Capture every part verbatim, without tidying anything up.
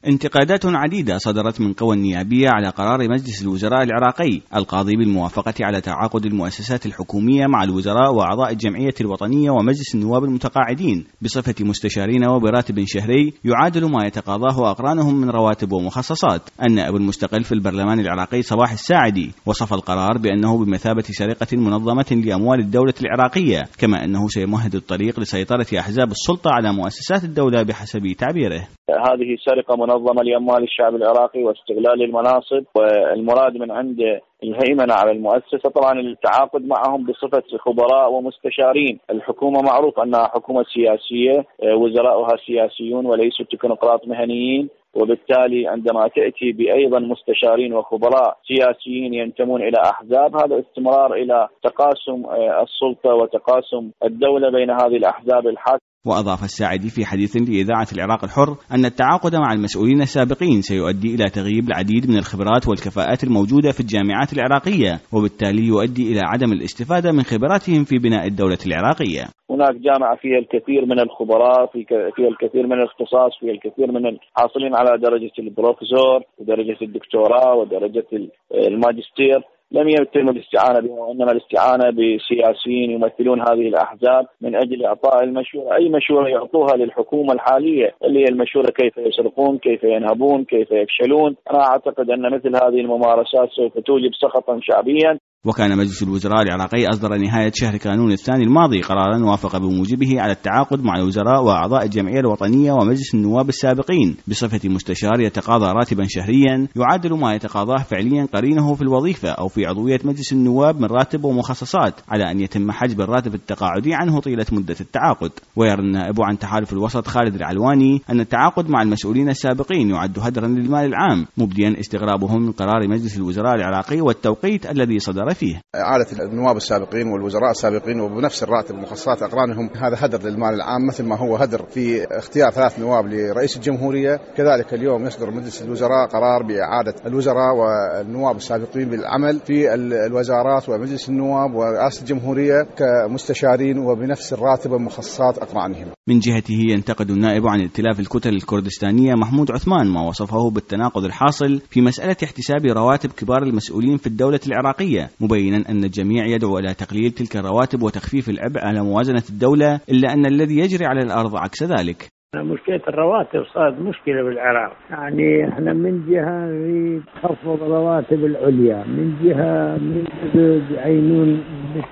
انتقادات عديدة صدرت من قوى النيابية على قرار مجلس الوزراء العراقي القاضي بالموافقة على تعاقد المؤسسات الحكومية مع الوزراء وأعضاء الجمعية الوطنية ومجلس النواب المتقاعدين بصفة مستشارين وبراتب شهري يعادل ما يتقاضاه أقرانهم من رواتب ومخصصات. النائب المستقل في البرلمان العراقي صباح الساعدي وصف القرار بأنه بمثابة سرقة منظمة لأموال الدولة العراقية، كما أنه سيمهد الطريق لسيطرة أحزاب السلطة على مؤسسات الدولة بحسب تعبيره. هذه سرقة منظمة لأموال الشعب العراقي واستغلال المناصب، والمراد من عنده الهيمنة على المؤسسة. طبعا التعاقد معهم بصفة خبراء ومستشارين. الحكومة معروف أنها حكومة سياسية، وزراؤها سياسيون وليسوا تكنوقراط مهنيين، وبالتالي عندما تأتي بأيضا مستشارين وخبراء سياسيين ينتمون إلى أحزاب، هذا استمرار إلى تقاسم السلطة وتقاسم الدولة بين هذه الأحزاب الحاكمة. وأضاف الساعدي في حديث لإذاعة العراق الحر أن التعاقد مع المسؤولين السابقين سيؤدي إلى تغييب العديد من الخبرات والكفاءات الموجودة في الجامعات العراقية، وبالتالي يؤدي إلى عدم الاستفادة من خبراتهم في بناء الدولة العراقية. هناك جامعة فيها الكثير من الخبراء، فيها الكثير من الاختصاص، فيها الكثير من الحاصلين على درجة البروفيسور ودرجة الدكتوراه ودرجة الماجستير. لم يتم الاستعانة بهم، وإنما الاستعانة بسياسيين يمثلون هذه الأحزاب من أجل إعطاء المشورة، أي مشورة يعطوها للحكومة الحالية اللي هي المشورة كيف يسرقون، كيف ينهبون، كيف يفشلون. أنا أعتقد أن مثل هذه الممارسات سوف توجب سخطا شعبيا. وكان مجلس الوزراء العراقي أصدر نهاية شهر كانون الثاني الماضي قرارا وافق بموجبه على التعاقد مع الوزراء وأعضاء الجمعية الوطنية ومجلس النواب السابقين بصفة مستشار يتقاضى راتبا شهريا يعادل ما يتقاضاه فعليا قرينه في الوظيفة أو في عضوية مجلس النواب من راتب ومخصصات، على أن يتم حجب الراتب التقاعدي عنه طيلة مدة التعاقد. ويرى النائب عن تحالف الوسط خالد العلواني أن التعاقد مع المسؤولين السابقين يعد هدرا للمال العام، مبديا استغرابهم من قرار مجلس الوزراء العراقي والتوقيت الذي صدر فيه. إعادة النواب السابقين والوزراء السابقين وبنفس الراتب ومخصصات أقرانهم هذا هدر للمال العام، مثل ما هو هدر في اختيار ثلاث نواب لرئيس الجمهورية. كذلك اليوم يصدر مجلس الوزراء قرار بإعادة الوزراء والنواب السابقين بالعمل في الوزارات ومجلس النواب ورئاسة الجمهورية كمستشارين وبنفس الراتب ومخصصات أقرانهم. من جهته ينتقد النائب عن ائتلاف الكتل الكردستانية محمود عثمان ما وصفه بالتناقض الحاصل في مسألة احتساب رواتب كبار المسؤولين في الدولة العراقية، مبينا أن الجميع يدعو إلى تقليل تلك الرواتب وتخفيف العبء على موازنة الدولة، إلا أن الذي يجري على الأرض عكس ذلك. مشكلة الرواتب صارت مشكلة بالعراق، يعني احنا من جهة نريد تخفض الرواتب العليا، من جهة نريد يعينون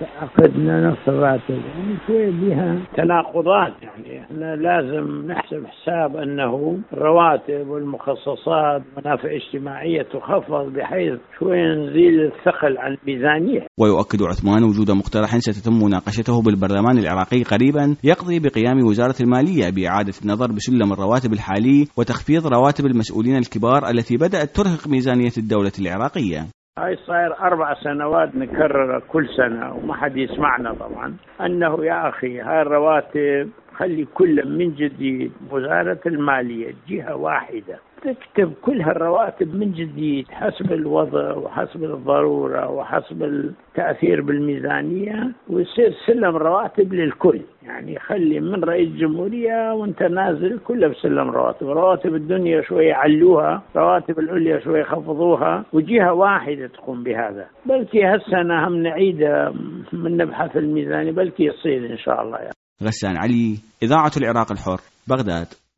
عقدنا نفس الراتب، يعني شوية بها تناقضات. يعني احنا لازم نحسب حساب أنه الرواتب والمخصصات والمنافع الاجتماعية تخفض بحيث شوية نزيل الثقل عن الميزانية. ويؤكد عثمان وجود مقترح ستتم مناقشته بالبرلمان العراقي قريبا يقضي بقيام وزارة المالية بإعادة النظر بسلم الرواتب الحالي وتخفيض رواتب المسؤولين الكبار التي بدأت ترهق ميزانية الدولة العراقية. هاي صاير أربع سنوات نكرر كل سنة وما حد يسمعنا طبعا، أنه يا أخي هاي الرواتب خلي كل من جديد وزارة المالية جهة واحدة تكتب كل هالرواتب من جديد حسب الوضع وحسب الضرورة وحسب التأثير بالميزانية، ويصير سلم رواتب للكل. يعني خلي من رئيس جمهورية وانت نازل كله بسلم رواتب، رواتب الدنيا شوية علوها، رواتب العليا شوية خفضوها، وجهة واحدة تقوم بهذا. بلكي هالسنة هم نعيد من نبحث الميزانية، بلكي يصير إن شاء الله. يعني غسان علي، إذاعة العراق الحر، بغداد.